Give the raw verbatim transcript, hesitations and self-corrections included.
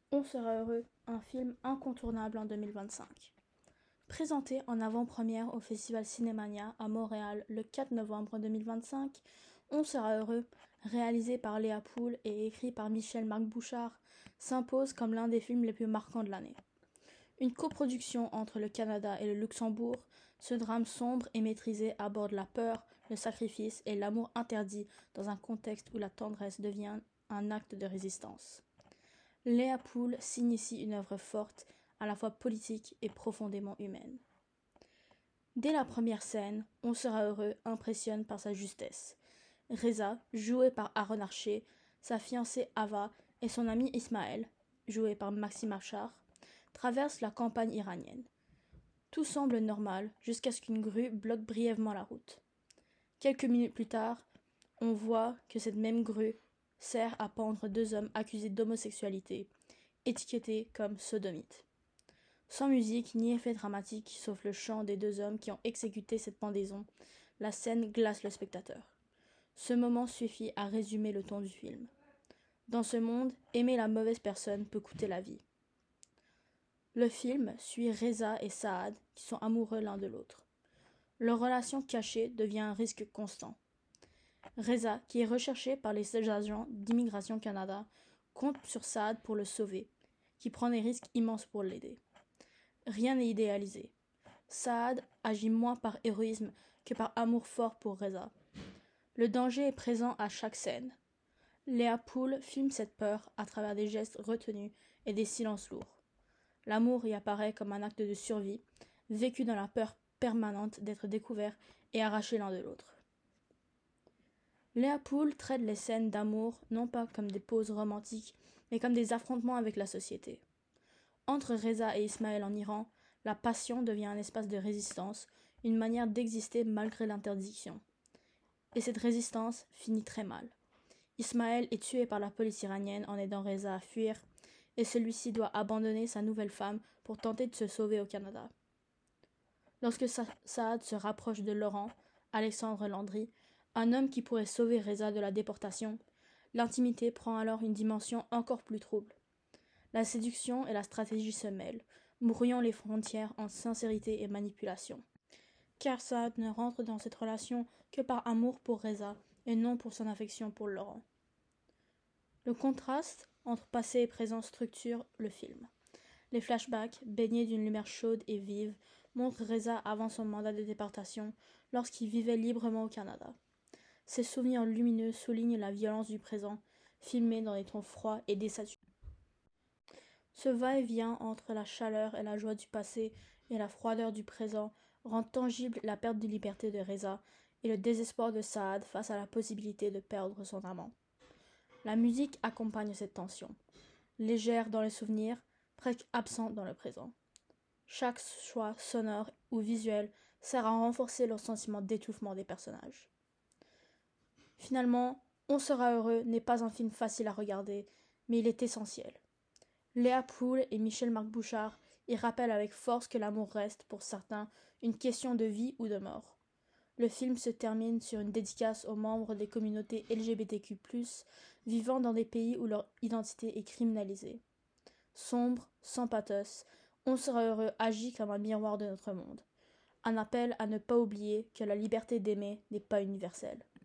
On sera heureux, un film incontournable en deux mille vingt-cinq. Présenté en avant-première au Festival Cinémania à Montréal le quatre novembre deux mille vingt-cinq, On sera heureux, réalisé par Léa Poul et écrit par Michel-Marc Bouchard, s'impose comme l'un des films les plus marquants de l'année. Une coproduction entre le Canada et le Luxembourg, ce drame sombre et maîtrisé aborde la peur, le sacrifice et l'amour interdit dans un contexte où la tendresse devient un acte de résistance. Léa Poul signe ici une œuvre forte, à la fois politique et profondément humaine. Dès la première scène, On sera heureux impressionne par sa justesse. Reza, joué par Aaron Archer, sa fiancée Ava et son ami Ismaël, joué par Maxime Achar, traversent la campagne iranienne. Tout semble normal jusqu'à ce qu'une grue bloque brièvement la route. Quelques minutes plus tard, on voit que cette même grue sert à pendre deux hommes accusés d'homosexualité, étiquetés comme sodomites. Sans musique ni effet dramatique, sauf le chant des deux hommes qui ont exécuté cette pendaison, la scène glace le spectateur. Ce moment suffit à résumer le ton du film. Dans ce monde, aimer la mauvaise personne peut coûter la vie. Le film suit Reza et Saad qui sont amoureux l'un de l'autre. Leur relation cachée devient un risque constant. Reza, qui est recherché par les agents d'Immigration Canada, compte sur Saad pour le sauver, qui prend des risques immenses pour l'aider. Rien n'est idéalisé. Saad agit moins par héroïsme que par amour fort pour Reza. Le danger est présent à chaque scène. Léa Poul filme cette peur à travers des gestes retenus et des silences lourds. L'amour y apparaît comme un acte de survie, vécu dans la peur permanente d'être découvert et arraché l'un de l'autre. Léa Poul traite les scènes d'amour non pas comme des pauses romantiques, mais comme des affrontements avec la société. Entre Reza et Ismaël en Iran, la passion devient un espace de résistance, une manière d'exister malgré l'interdiction. Et cette résistance finit très mal. Ismaël est tué par la police iranienne en aidant Reza à fuir, et celui-ci doit abandonner sa nouvelle femme pour tenter de se sauver au Canada. Lorsque Sa- Saad se rapproche de Laurent, Alexandre Landry, un homme qui pourrait sauver Reza de la déportation, l'intimité prend alors une dimension encore plus trouble. La séduction et la stratégie se mêlent, brouillant les frontières entre sincérité et manipulation. Car Saad ne rentre dans cette relation que par amour pour Reza et non pour son affection pour Laurent. Le contraste entre passé et présent structure le film. Les flashbacks, baignés d'une lumière chaude et vive, montrent Reza avant son mandat de déportation, lorsqu'il vivait librement au Canada. Ces souvenirs lumineux soulignent la violence du présent, filmés dans des tons froids et désaturés. Ce va-et-vient entre la chaleur et la joie du passé et la froideur du présent rend tangible la perte de liberté de Reza et le désespoir de Saad face à la possibilité de perdre son amant. La musique accompagne cette tension, légère dans les souvenirs, presque absente dans le présent. Chaque choix sonore ou visuel sert à renforcer le sentiment d'étouffement des personnages. Finalement, On sera heureux n'est pas un film facile à regarder, mais il est essentiel. Léa Poul et Michel-Marc Bouchard y rappellent avec force que l'amour reste, pour certains, une question de vie ou de mort. Le film se termine sur une dédicace aux membres des communautés L G B T Q plus, vivant dans des pays où leur identité est criminalisée. Sombre, sans pathos, On sera heureux agit comme un miroir de notre monde. Un appel à ne pas oublier que la liberté d'aimer n'est pas universelle.